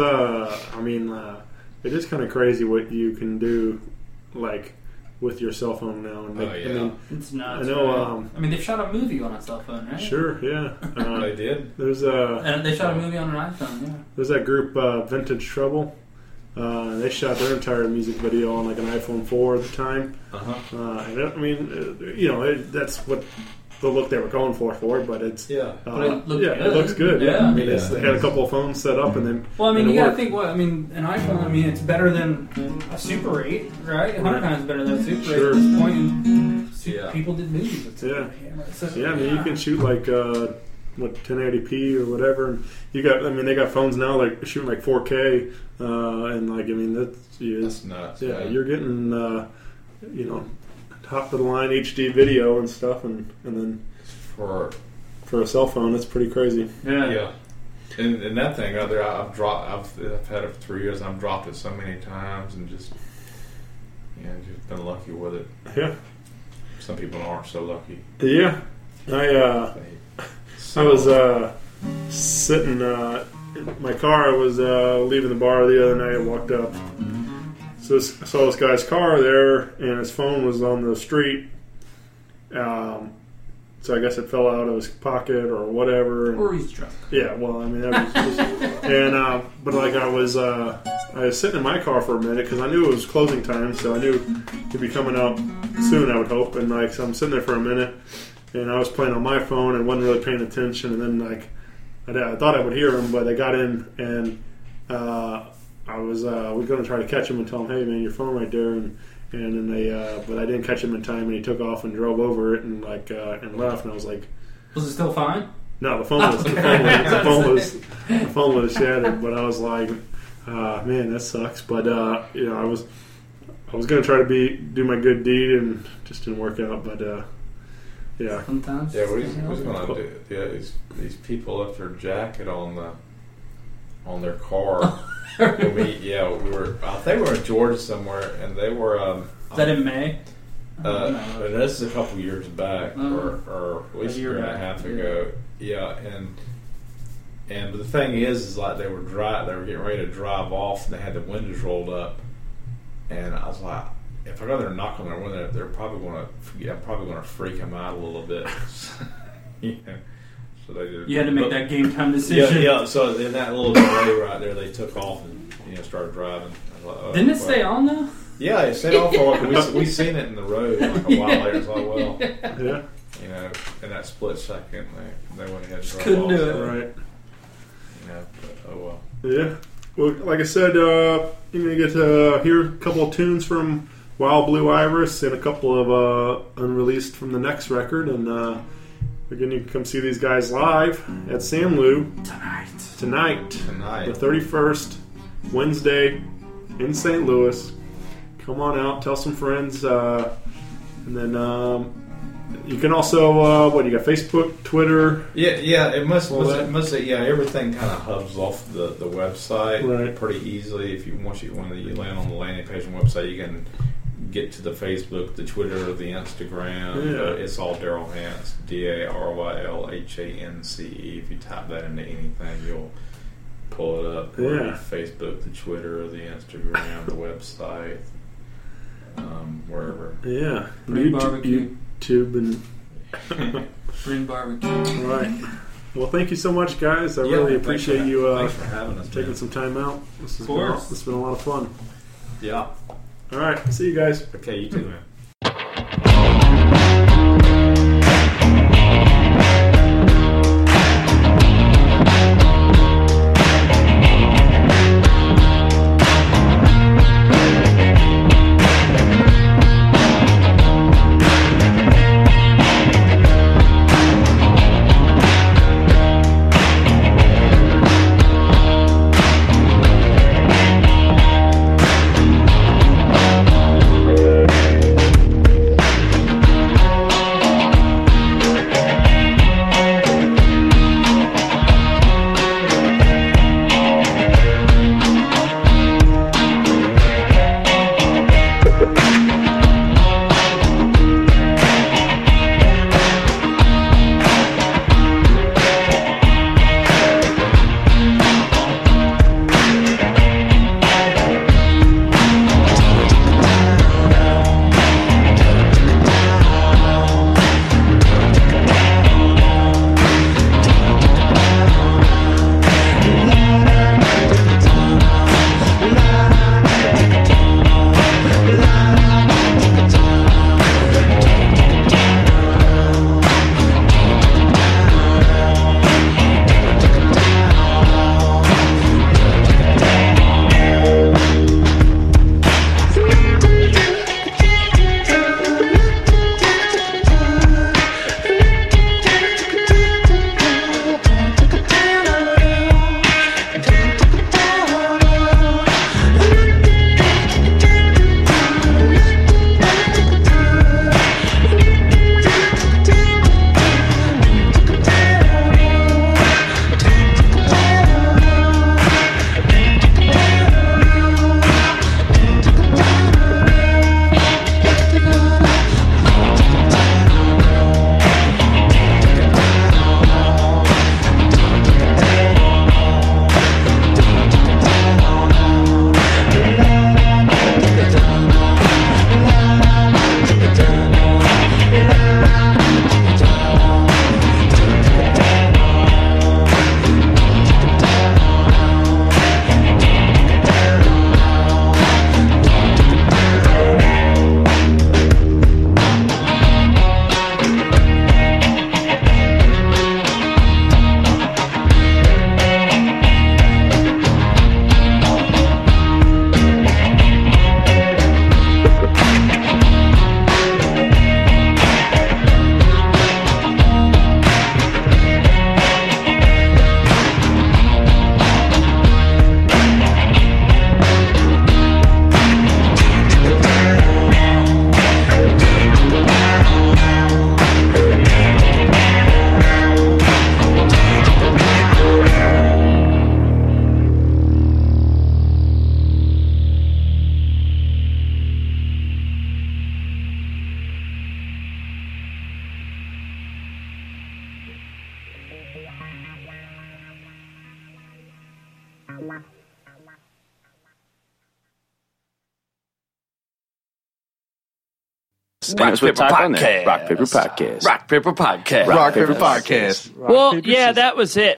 It is kind of crazy what you can do, like with your cell phone now. And Oh, yeah. It's nuts. I know. Right? I mean, they've shot a movie on a cell phone, right? Sure. Yeah. they did. There's And they shot a movie on an iPhone. Yeah. There's that group, Vintage Trouble. They shot their entire music video on like an iPhone 4 at the time. That's what the look they were going for. But it's Yeah. But it looked it good. looks good. Yeah. I mean, Yeah. they had a couple of phones set up, and then Well, I mean, and it you gotta worked. think. An iPhone. I mean, it's better than a Super 8, right? 100 times better than a Super 8 Sure. at this point. And Yeah. people did movies with Super Yeah. 8. So, Yeah, I mean, you can shoot like 1080p or whatever. And they got phones now like shooting like 4K, and like That's nuts. yeah, man. you're getting top of the line HD video and stuff, and then For for a cell phone, that's pretty crazy. yeah. And that thing out there, I've had it for 3 years. And I've dropped it so many times, and just been lucky with it. Yeah, Some people aren't so lucky. yeah. I was sitting in my car. I was leaving the bar the other night. I walked up. So I saw this guy's car there, and his phone was on the street. So I guess it fell out of his pocket or whatever. Or he's drunk. Yeah, well, I mean, that was just, and but like I was sitting in my car for a minute because I knew it was closing time, so I knew he'd be coming up soon. I would hope, and like so I'm sitting there for a minute, and I was playing on my phone and wasn't really paying attention, and then like I thought I would hear him, but I got in and I was going to try to catch him and tell him, hey man, your phone right there, and then they but I didn't catch him in time, and he took off and drove over it and like and left, and I was like. Was it still fine? No, the phone was the phone was shattered. But I was like, man, that sucks. But I was gonna try to do my good deed, and just didn't work out. But yeah, Sometimes. Yeah, what he's going to do? Yeah, these people left their jacket on their car. And we were. I think we were in Georgia somewhere, and they were. Is that in May? And this is a couple years back, or at least a year and a half ago. Yeah, and the thing is like they were getting ready to drive off, and they had the windows rolled up, and I was like, if I go there and knock on their window, they're probably going to freak them out a little bit. So they did. You had to make that game time decision. Yeah. So in that little delay right there, they took off and started driving. I was like, Didn't it stay on though? Yeah, it stayed off for a while. We seen it in the road like a while later. It's like, well, yeah, in that split second, they went ahead and drove couldn't off. do it. right. But, oh well. Yeah. Well, like I said, you're gonna get to hear a couple of tunes from Wild Blue Iris and a couple of unreleased from the next record, and we're gonna come see these guys live at Sam Lou tonight, the 31st, Wednesday, in St. Louis. Come on out, tell some friends, and then you can also you got Facebook, Twitter. Yeah. It must say everything kind of hubs off the website Right. pretty easily. Once you land on the landing page and website, you can get to the Facebook, the Twitter, the Instagram. Yeah. It's all Daryl Hance, DARYLHANCE. If you type that into anything, you'll pull it up. Yeah. Facebook, the Twitter, the Instagram, the website. Wherever. Yeah, Bring barbecue. YouTube, and Bring barbecue. right. Well, thank you so much, guys. I really appreciate you Thanks for having us. taking man. some time out. This has been a lot of fun. Yeah. All right, see you guys. Okay, you too, man. Rock Paper Podcast. Rock Paper Podcast. Rock Paper Podcast. Rock Paper Podcast. Well, yeah, that was it.